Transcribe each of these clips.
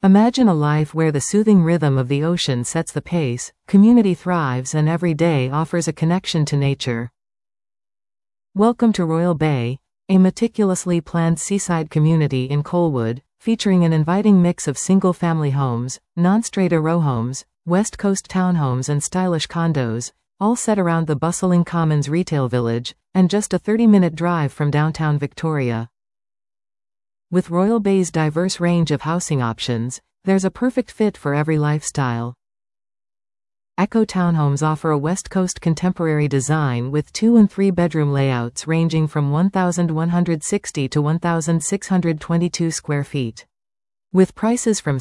Imagine a life where the soothing rhythm of the ocean sets the pace, community thrives, and every day offers a connection to nature. Welcome to Royal Bay, a meticulously planned seaside community in Colwood, featuring an inviting mix of single-family homes, non-strata row homes, West Coast townhomes and stylish condos, all set around the bustling Commons retail village, and just a 30-minute drive from downtown Victoria. With Royal Bay's diverse range of housing options, there's a perfect fit for every lifestyle. Echo Townhomes offer a West Coast contemporary design with 2- and 3-bedroom layouts ranging from 1,160 to 1,622 square feet. With prices from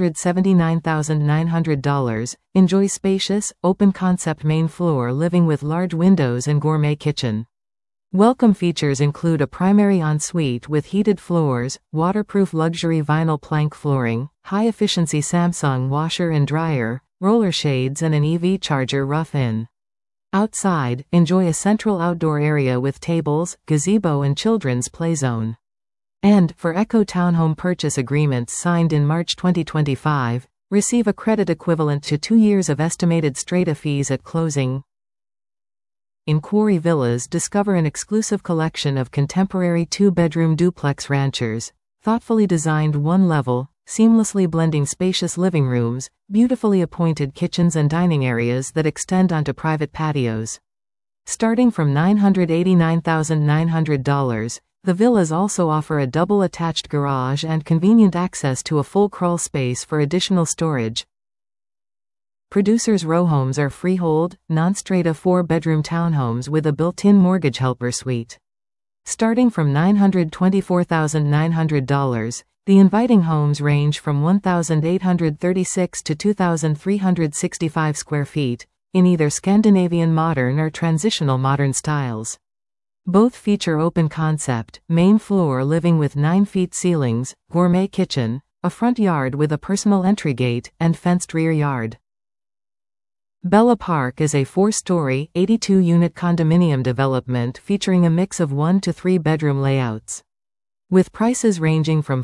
$679,900, enjoy spacious, open-concept main floor living with large windows and gourmet kitchen. Welcome features include a primary ensuite with heated floors, waterproof luxury vinyl plank flooring, high-efficiency Samsung washer and dryer, roller shades and an EV charger rough-in. Outside, enjoy a central outdoor area with tables, gazebo and children's play zone. And, for Echo Townhome purchase agreements signed in March 2025, receive a credit equivalent to 2 years of estimated strata fees at closing. In Quarry Villas, discover an exclusive collection of contemporary 2-bedroom duplex ranchers, thoughtfully designed one-level, seamlessly blending spacious living rooms, beautifully appointed kitchens and dining areas that extend onto private patios. Starting from $989,900, the villas also offer a double-attached garage and convenient access to a full crawl space for additional storage. Producers' row homes are freehold, non-strata 4-bedroom townhomes with a built-in mortgage helper suite. Starting from $924,900, the inviting homes range from 1,836 to 2,365 square feet, in either Scandinavian modern or transitional modern styles. Both feature open concept, main floor living with 9-feet ceilings, gourmet kitchen, a front yard with a personal entry gate, and fenced rear yard. Bella Park is a 4-story, 82-unit condominium development featuring a mix of 1- to 3-bedroom layouts. With prices ranging from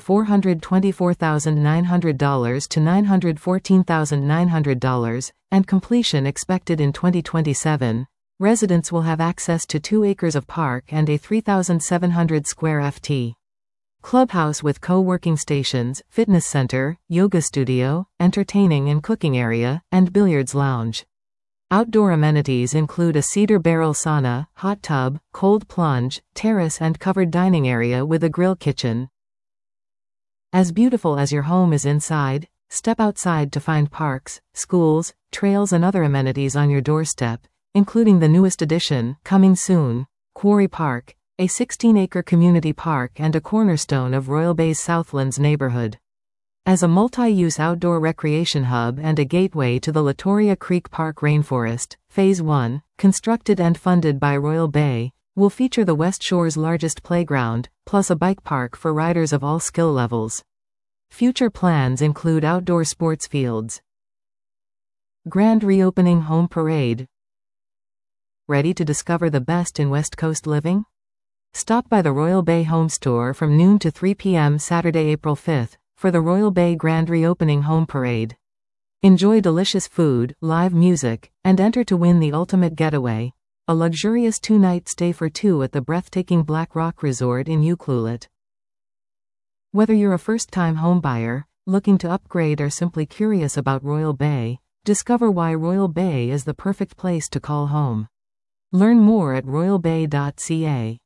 $424,900 to $914,900, and completion expected in 2027, residents will have access to 2 acres of park and a 3,700 square ft. Clubhouse with co-working stations, fitness center, yoga studio, entertaining and cooking area, and billiards lounge. Outdoor amenities include a cedar barrel sauna, hot tub, cold plunge, terrace and covered dining area with a grill kitchen. As beautiful as your home is inside, step outside to find parks, schools, trails and other amenities on your doorstep, including the newest addition, coming soon, Quarry Park, a 16-acre community park and a cornerstone of Royal Bay's Southlands neighborhood. As a multi-use outdoor recreation hub and a gateway to the Latoria Creek Park Rainforest, Phase 1, constructed and funded by Royal Bay, will feature the West Shore's largest playground, plus a bike park for riders of all skill levels. Future plans include outdoor sports fields. Grand Reopening Home Parade. Ready to discover the best in West Coast living? Stop by the Royal Bay Home Store from noon to 3 p.m. Saturday, April 5th, for the Royal Bay Grand Reopening Home Parade. Enjoy delicious food, live music, and enter to win the ultimate getaway, a luxurious 2-night stay for 2 at the breathtaking Black Rock Resort in Ucluelet. Whether you're a first-time homebuyer, looking to upgrade or simply curious about Royal Bay, discover why Royal Bay is the perfect place to call home. Learn more at royalbay.ca.